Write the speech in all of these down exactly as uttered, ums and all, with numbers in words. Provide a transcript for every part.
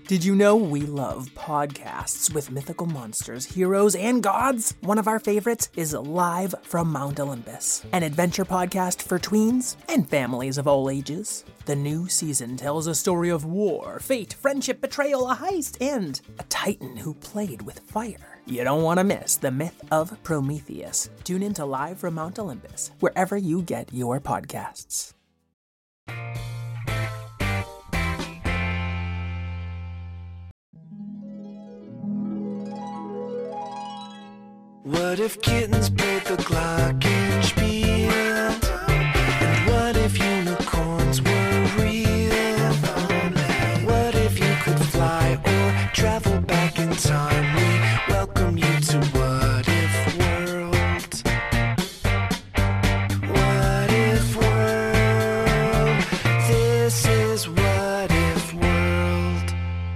Did you know we love podcasts with mythical monsters, heroes, and gods? One of our favorites is Live from Mount Olympus, an adventure podcast for tweens and families of all ages. The new season tells a story of war, fate, friendship, betrayal, a heist, and a titan who played with fire. You don't want to miss the myth of Prometheus. Tune into Live from Mount Olympus, wherever you get your podcasts. What if kittens played the glockenspiel? And what if unicorns were real? What if you could fly or travel back in time? We welcome you to What If World. What If World? This is What If World.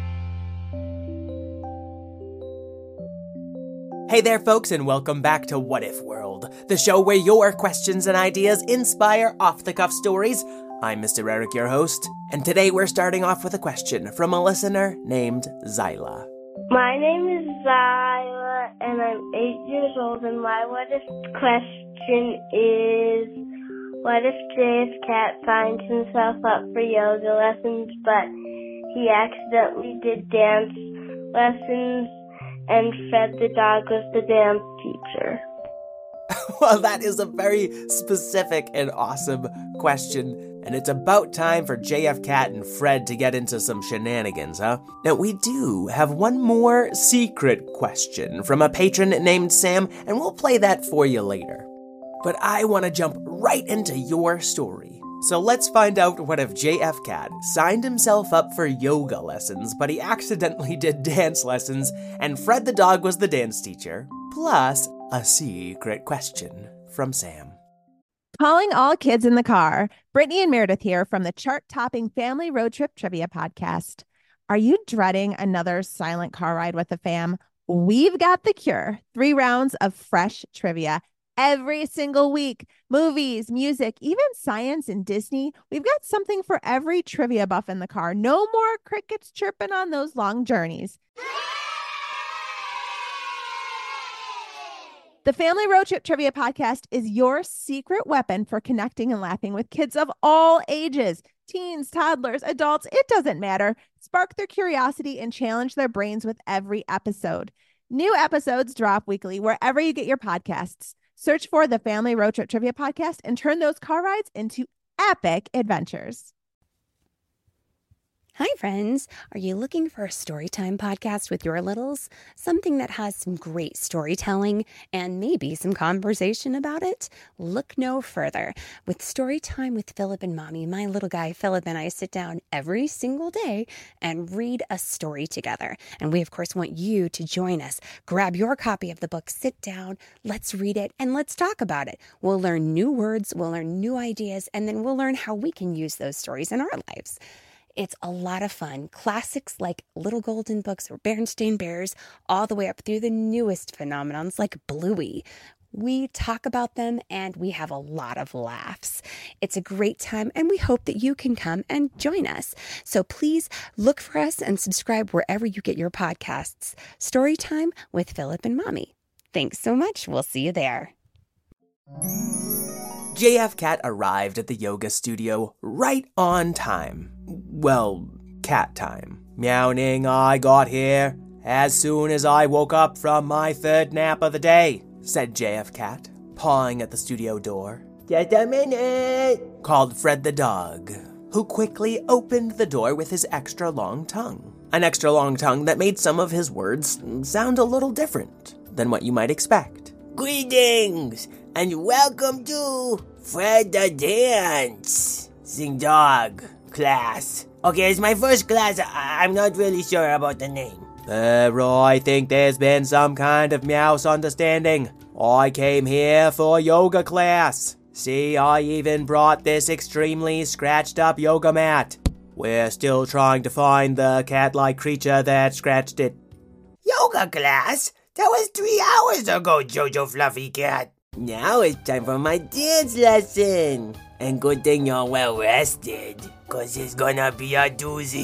Hey there, folks, and welcome back to What If World, the show where your questions and ideas inspire off-the-cuff stories. I'm Mister Eric, your host, and today we're starting off with a question from a listener named Zyla. My name is Zyla, and I'm eight years old, and my what if question is, what if J F Cat signs himself up for yoga lessons, but he accidentally did dance lessons, and Fred the dog was the dance teacher? Well, that is a very specific and awesome question, and it's about time for J F Cat and Fred to get into some shenanigans, huh? Now, we do have one more secret question from a patron named Sam, and we'll play that for you later. But I want to jump right into your story. So let's find out what if J F Cat signed himself up for yoga lessons, but he accidentally did dance lessons, and Fred the dog was the dance teacher, plus a secret question from Sam. Calling all kids in the car, Brittany and Meredith here from the chart-topping Family Road Trip Trivia Podcast. Are you dreading another silent car ride with the fam? We've got the cure. Three rounds of fresh trivia every single week. Movies, music, even science and Disney. We've got something for every trivia buff in the car. No more crickets chirping on those long journeys. The Family Road Trip Trivia Podcast is your secret weapon for connecting and laughing with kids of all ages. Teens, toddlers, adults, it doesn't matter. Spark their curiosity and challenge their brains with every episode. New episodes drop weekly wherever you get your podcasts. Search for the Family Road Trip Trivia Podcast and turn those car rides into epic adventures. Hi, friends. Are you looking for a storytime podcast with your littles? Something that has some great storytelling and maybe some conversation about it? Look no further. With Storytime with Philip and Mommy, my little guy Philip and I sit down every single day and read a story together. And we, of course, want you to join us. Grab your copy of the book, sit down, let's read it, and let's talk about it. We'll learn new words, we'll learn new ideas, and then we'll learn how we can use those stories in our lives. It's a lot of fun. Classics like Little Golden Books or Berenstain Bears, all the way up through the newest phenomenons like Bluey. We talk about them and we have a lot of laughs. It's a great time and we hope that you can come and join us. So please look for us and subscribe wherever you get your podcasts. Storytime with Philip and Mommy. Thanks so much. We'll see you there. J F Cat arrived at the yoga studio right on time. Well, cat time. Meowing, I got here as soon as I woke up from my third nap of the day, said J F Cat, pawing at the studio door. Just a minute, called Fred the dog, who quickly opened the door with his extra long tongue. An extra long tongue that made some of his words sound a little different than what you might expect. Greetings, and welcome to Fred the Dance Sing Dog class. Okay, it's my first class. I- I'm not really sure about the name. Uh, I think there's been some kind of misunderstanding. I came here for yoga class. See, I even brought this extremely scratched up yoga mat. We're still trying to find the cat-like creature that scratched it. Yoga class? That was three hours ago, Jojo Fluffy Cat. Now it's time for my dance lesson. And good thing you're well rested, cause it's gonna be a doozy.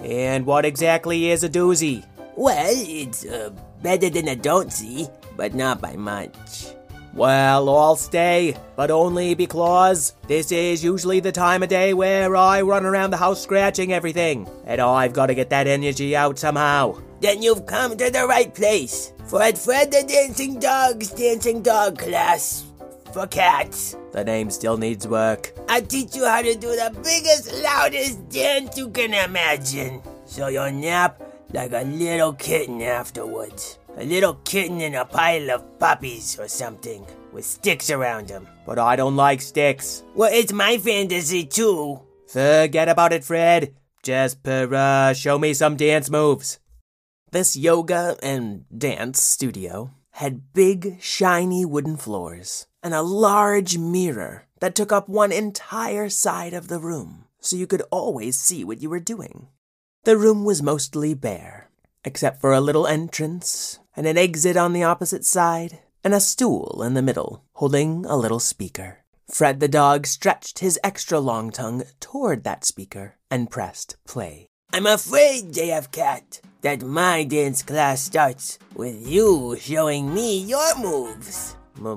And what exactly is a doozy? Well, it's uh, better than a don't see, but not by much. Well, I'll stay, but only because this is usually the time of day where I run around the house scratching everything, and I've got to get that energy out somehow. Then you've come to the right place. For at Fred the Dancing Dog's Dancing Dog class for cats. The name still needs work. I'll teach you how to do the biggest, loudest dance you can imagine. So you'll nap like a little kitten afterwards. A little kitten in a pile of puppies or something, with sticks around him. But I don't like sticks. Well, it's my fantasy too. Forget about it, Fred. Just uh, show me some dance moves. This yoga and dance studio had big, shiny wooden floors and a large mirror that took up one entire side of the room, so you could always see what you were doing. The room was mostly bare, except for a little entrance and an exit on the opposite side, and a stool in the middle, holding a little speaker. Fred the dog stretched his extra long tongue toward that speaker and pressed play. I'm afraid, J F Cat, that my dance class starts with you showing me your moves.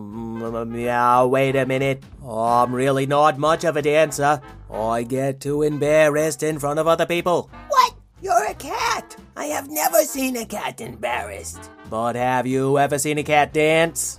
Meow, wait a minute. I'm really not much of a dancer. I get too embarrassed in front of other people. What? You're a cat. I have never seen a cat embarrassed. But have you ever seen a cat dance?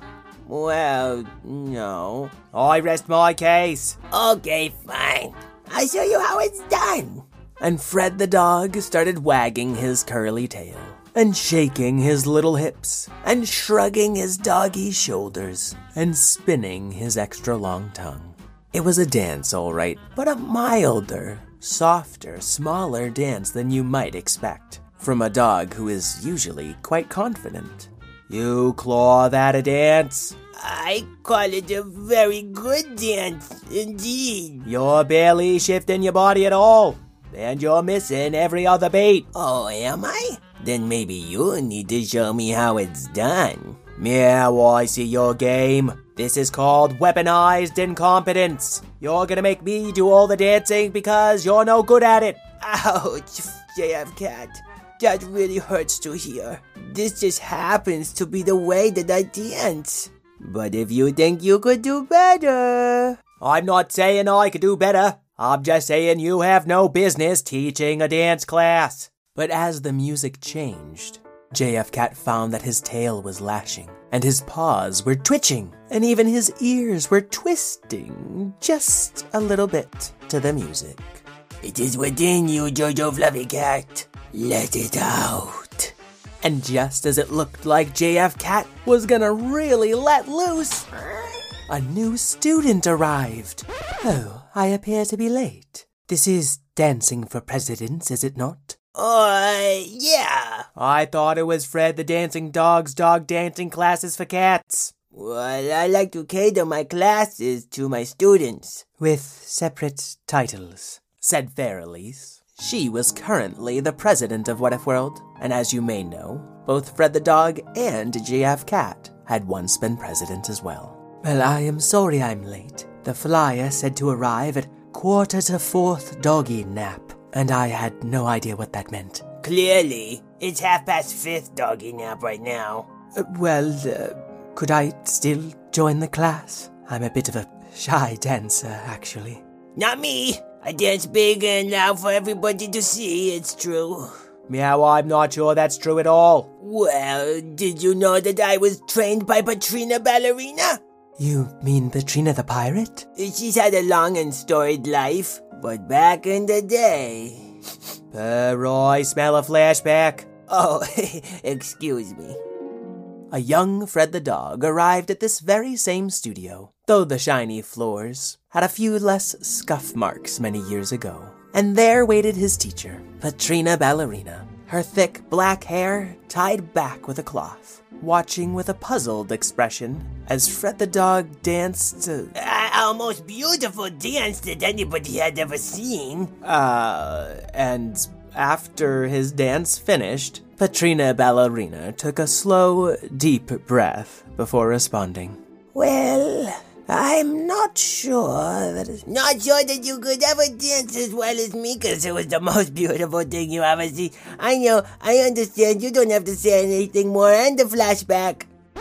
Well, no. I rest my case. Okay, fine. I'll show you how it's done. And Fred the dog started wagging his curly tail, and shaking his little hips, and shrugging his doggy shoulders, and spinning his extra long tongue. It was a dance, all right, but a milder, softer, smaller dance than you might expect from a dog who is usually quite confident. You claw that a dance? I call it a very good dance, indeed. You're barely shifting your body at all, and you're missing every other beat. Oh, am I? Then maybe you need to show me how it's done. Meow, I see your game. This is called weaponized incompetence. You're gonna make me do all the dancing because you're no good at it. Ouch, J F Cat. That really hurts to hear. This just happens to be the way that I dance. But if you think you could do better... I'm not saying I could do better. I'm just saying you have no business teaching a dance class. But as the music changed, J F Cat found that his tail was lashing, and his paws were twitching, and even his ears were twisting just a little bit to the music. It is within you, Jojo Fluffy Cat. Let it out. And just as it looked like J F Cat was gonna really let loose, a new student arrived. Oh, I appear to be late. This is Dancing for Presidents, is it not? Uh, yeah. I thought it was Fred the Dancing Dog's dog dancing classes for cats. Well, I like to cater my classes to my students. With separate titles, said Fairelise. She was currently the president of What If World, and as you may know, both Fred the Dog and J F Cat had once been president as well. Well, I am sorry I'm late. The flyer said to arrive at quarter to fourth doggy nap, and I had no idea what that meant. Clearly, it's half past fifth doggy nap right now. Uh, well, uh, could I still join the class? I'm a bit of a shy dancer, actually. Not me. I dance big and loud for everybody to see, it's true. Meow, I'm not sure that's true at all. Well, did you know that I was trained by Patrina Ballerina? You mean Patrina the pirate? She's had a long and storied life, but back in the day... Uh, I smell a flashback. Oh, excuse me. A young Fred the dog arrived at this very same studio, though the shiny floors had a few less scuff marks many years ago. And there waited his teacher, Patrina Ballerina, her thick black hair tied back with a cloth, watching with a puzzled expression as Fred the dog danced... Uh, our most beautiful dance that anybody had ever seen. Uh, and after his dance finished, Patrina Ballerina took a slow, deep breath before responding. Well, I'm not sure that it's... Not sure that you could ever dance as well as me, because it was the most beautiful thing you ever see. I know, I understand. You don't have to say anything more. And the flashback.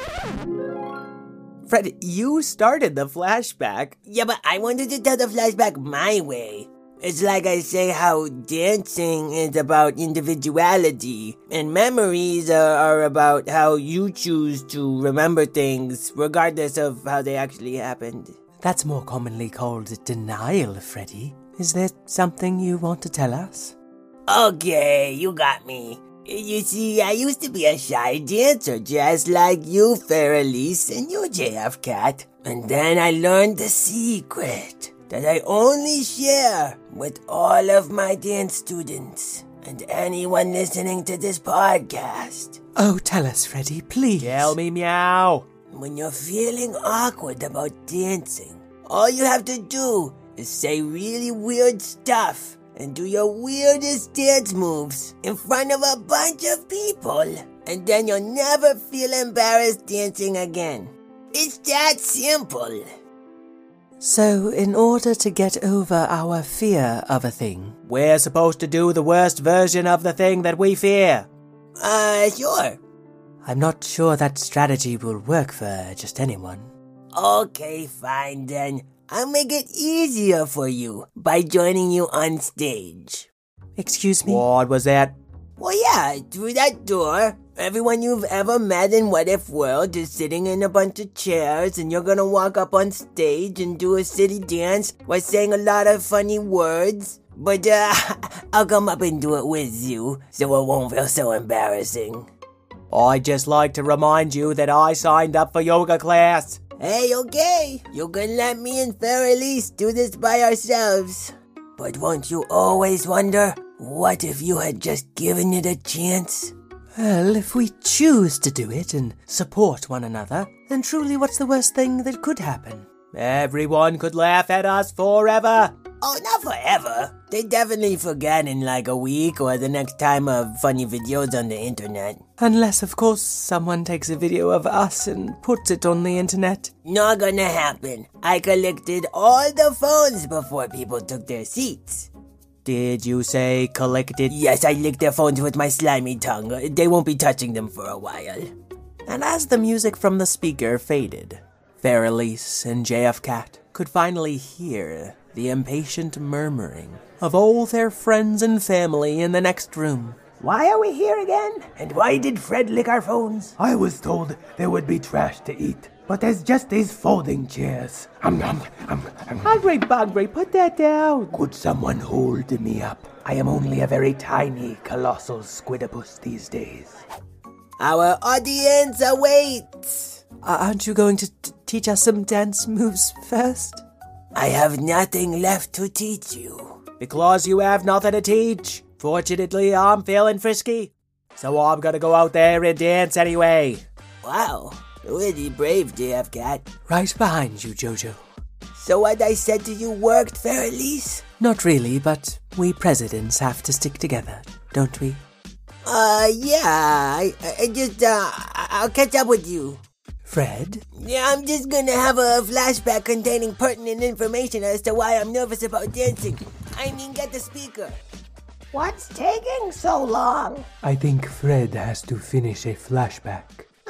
Fred, you started the flashback. Yeah, but I wanted to tell the flashback my way. It's like I say how dancing is about individuality, and memories are, are about how you choose to remember things, regardless of how they actually happened. That's more commonly called denial, Freddy. Is there something you want to tell us? Okay, you got me. You see, I used to be a shy dancer, just like you, Fairelise, and you, J F Cat. And then I learned the secret that I only share with all of my dance students and anyone listening to this podcast. Oh, tell us, Freddy, please. Tell me, Meow. When you're feeling awkward about dancing, all you have to do is say really weird stuff and do your weirdest dance moves in front of a bunch of people, and then you'll never feel embarrassed dancing again. It's that simple. So, in order to get over our fear of a thing, we're supposed to do the worst version of the thing that we fear? Uh, sure. I'm not sure that strategy will work for just anyone. Okay, fine then. I'll make it easier for you by joining you on stage. Excuse me? What was that? Well, yeah, through that door. Everyone you've ever met in What If World is sitting in a bunch of chairs, and you're gonna walk up on stage and do a city dance while saying a lot of funny words. But, uh, I'll come up and do it with you, so it won't feel so embarrassing. I'd just like to remind you that I signed up for yoga class. Hey, okay, you can let me and Fairelise do this by ourselves. But won't you always wonder, what if you had just given it a chance? Well, if we choose to do it and support one another, then truly what's the worst thing that could happen? Everyone could laugh at us forever. Oh, not forever. They definitely forget in like a week or the next time of funny videos on the internet. Unless, of course, someone takes a video of us and puts it on the internet. Not gonna happen. I collected all the phones before people took their seats. Did you say collected? Yes, I licked their phones with my slimy tongue. They won't be touching them for a while. And as the music from the speaker faded, Fairelise and J F Cat could finally hear the impatient murmuring of all their friends and family in the next room. Why are we here again? And why did Fred lick our phones? I was told there would be trash to eat, but there's just these folding chairs. Um, um, um, um. Hungry Bungry, put that down. Could someone hold me up? I am only a very tiny, colossal squidopus these days. Our audience awaits. Uh, aren't you going to t- teach us some dance moves first? I have nothing left to teach you. Because you have nothing to teach. Fortunately, I'm feeling frisky, so I'm gonna go out there and dance anyway. Wow, really brave, J F Cat. Right behind you, Jojo. So what I said to you worked, Fairelise? Not really, but we presidents have to stick together, don't we? Uh, yeah, I, I just, uh, I'll catch up with you. Fred? Yeah, I'm just gonna have a flashback containing pertinent information as to why I'm nervous about dancing. I mean, get the speaker. What's taking so long? I think Fred has to finish a flashback.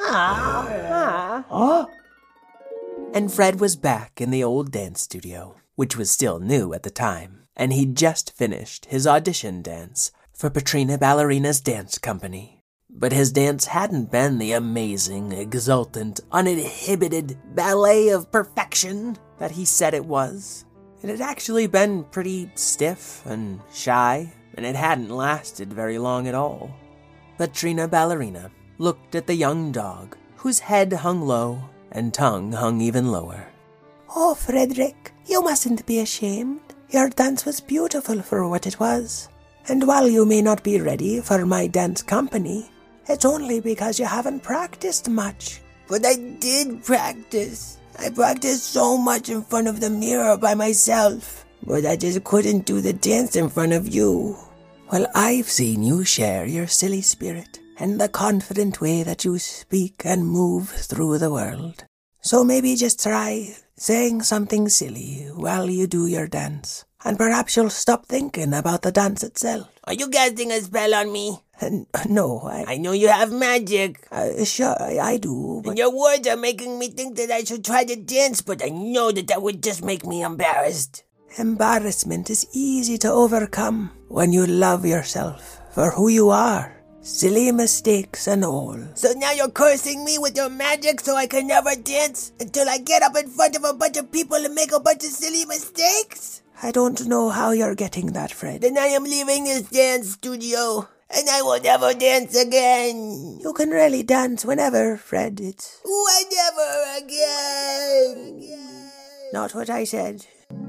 Ah. Huh? And Fred was back in the old dance studio, which was still new at the time, and he'd just finished his audition dance for Patrina Ballerina's dance company. But his dance hadn't been the amazing, exultant, uninhibited ballet of perfection that he said it was. It had actually been pretty stiff and shy, and it hadn't lasted very long at all. Patrina Ballerina looked at the young dog, whose head hung low and tongue hung even lower. Oh, Frederick, you mustn't be ashamed. Your dance was beautiful for what it was. And while you may not be ready for my dance company, it's only because you haven't practiced much. But I did practice. I practiced so much in front of the mirror by myself. But I just couldn't do the dance in front of you. Well, I've seen you share your silly spirit and the confident way that you speak and move through the world. So maybe just try saying something silly while you do your dance. And perhaps you'll stop thinking about the dance itself. Are you casting a spell on me? Uh, no, I... I know you have magic. Uh, sure, I, I do, but... And your words are making me think that I should try to dance, but I know that that would just make me embarrassed. Embarrassment is easy to overcome when you love yourself for who you are. Silly mistakes and all. So now you're cursing me with your magic so I can never dance until I get up in front of a bunch of people and make a bunch of silly mistakes? I don't know how you're getting that, Fred. Then I am leaving this dance studio, and I will never dance again. You can really dance whenever, Fred. It's... Whenever again. Not what I said.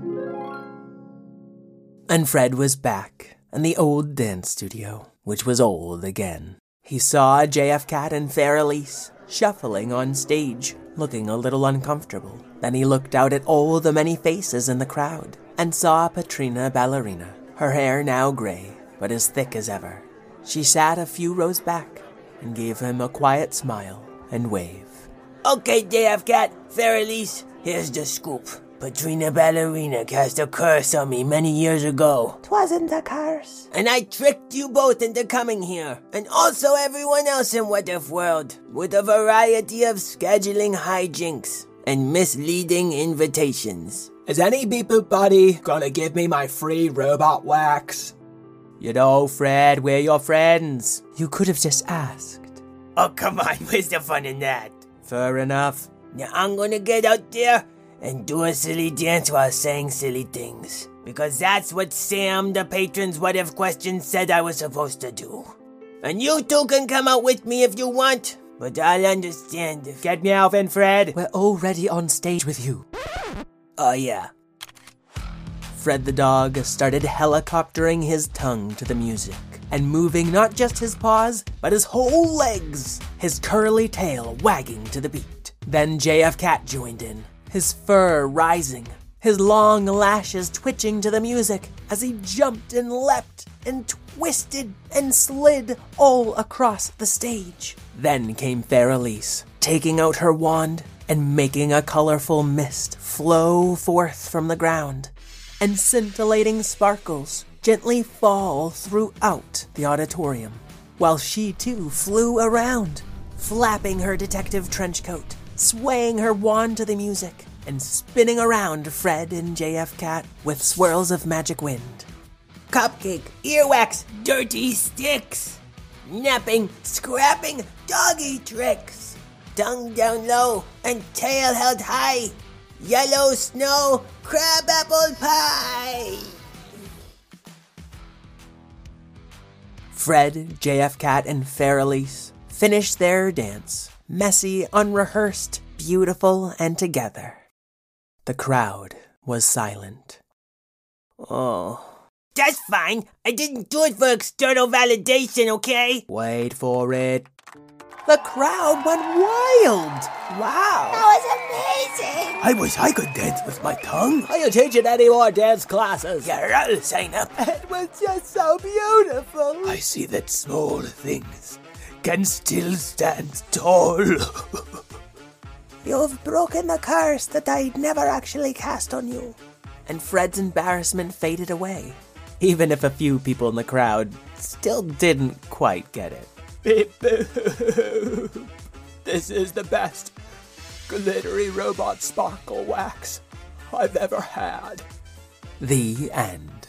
And Fred was back in the old dance studio, which was old again. He saw J F Cat and Fair Elise shuffling on stage, looking a little uncomfortable. Then he looked out at all the many faces in the crowd and saw Patrina Ballerina, her hair now gray, but as thick as ever. She sat a few rows back and gave him a quiet smile and wave. Okay, J F Cat, Fair Elise, here's the scoop. Patrina Ballerina cast a curse on me many years ago. 'Twasn't a curse. And I tricked you both into coming here, and also everyone else in What If World, with a variety of scheduling hijinks and misleading invitations. Is any beep-boop buddy gonna give me my free robot wax? You know, Fred, we're your friends. You could have just asked. Oh, come on, where's the fun in that? Fair enough. Now I'm gonna get out there and do a silly dance while saying silly things. Because that's what Sam, the patron's What If question, said I was supposed to do. And you two can come out with me if you want, but I'll understand if... Get me out, then, Fred. We're already on stage with you. Oh, yeah. Fred the dog started helicoptering his tongue to the music and moving not just his paws, but his whole legs, his curly tail wagging to the beat. Then J F Cat joined in, his fur rising, his long lashes twitching to the music as he jumped and leapt and twisted and slid all across the stage. Then came Fair Elise, taking out her wand and making a colorful mist flow forth from the ground, and scintillating sparkles gently fall throughout the auditorium, while she too flew around, flapping her detective trench coat, swaying her wand to the music, and spinning around Fred and J F Cat with swirls of magic wind. Cupcake, earwax, dirty sticks, napping, scrapping, doggy tricks, tongue down low and tail held high, yellow snow, crab apple pie. Fred, J F Cat, and Fair Elise finished their dance, messy, unrehearsed, beautiful, and together. The crowd was silent. Oh. That's fine. I didn't do it for external validation, okay? Wait for it. The crowd went wild. Wow. That was amazing. I wish I could dance with my tongue. Are you teaching any more dance classes? Yeah, I'll sign up. It was just so beautiful. I see that small things can still stand tall. You've broken the curse that I'd never actually cast on you. And Fred's embarrassment faded away, even if a few people in the crowd still didn't quite get it. Beep boop. This is the best glittery robot sparkle wax I've ever had. The end.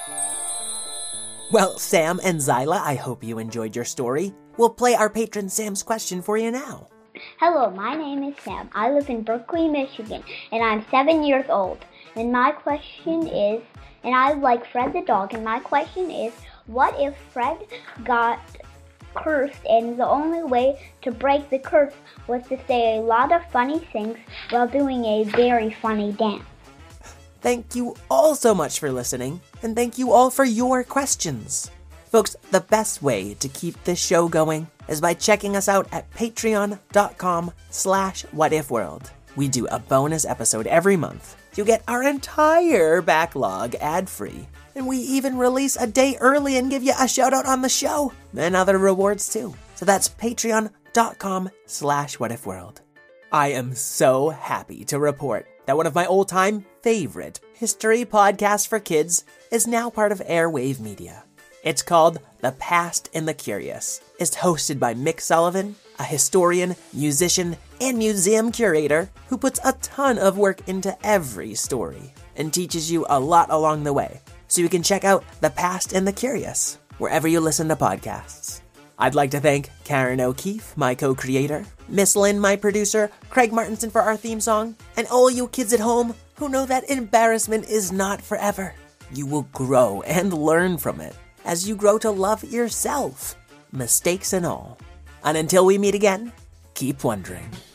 Well, Sam and Zyla, I hope you enjoyed your story. We'll play our patron Sam's question for you now. Hello, my name is Sam. I live in Berkeley, Michigan, and I'm seven years old. And my question is, and I like Fred the dog, and my question is, what if Fred got cursed and the only way to break the curse was to say a lot of funny things while doing a very funny dance? Thank you all so much for listening, and thank you all for your questions. Folks, the best way to keep this show going is by checking us out at patreon.com slash whatifworld. We do a bonus episode every month. You get our entire backlog ad-free. And we even release a day early and give you a shout out on the show. And other rewards too. So that's patreon.com slash whatifworld. I am so happy to report that one of my old-time favorite history podcasts for kids is now part of Airwave Media. It's called The Past and the Curious. It's hosted by Mick Sullivan, a historian, musician, and museum curator who puts a ton of work into every story and teaches you a lot along the way. So you can check out The Past and the Curious wherever you listen to podcasts. I'd like to thank Karen O'Keefe, my co-creator, Miss Lynn, my producer, Craig Martinson for our theme song, and all you kids at home who know that embarrassment is not forever. You will grow and learn from it as you grow to love yourself, mistakes and all. And until we meet again, keep wondering.